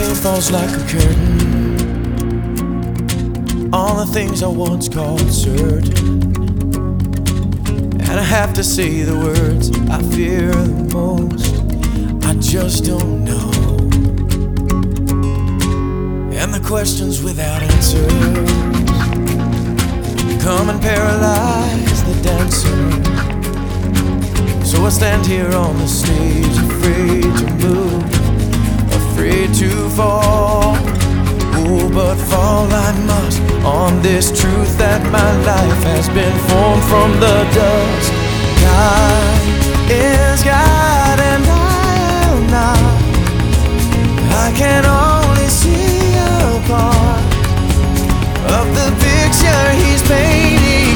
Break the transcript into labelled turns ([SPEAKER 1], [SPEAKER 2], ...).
[SPEAKER 1] falls like a curtain on the things I once called certain. And I have to say the words I fear the most, I just don't know. And the questions without answers come and paralyze the dancer. So I stand here on the stage, afraid to move, afraid to fall. Oh, but fall I must on this truth that my life has been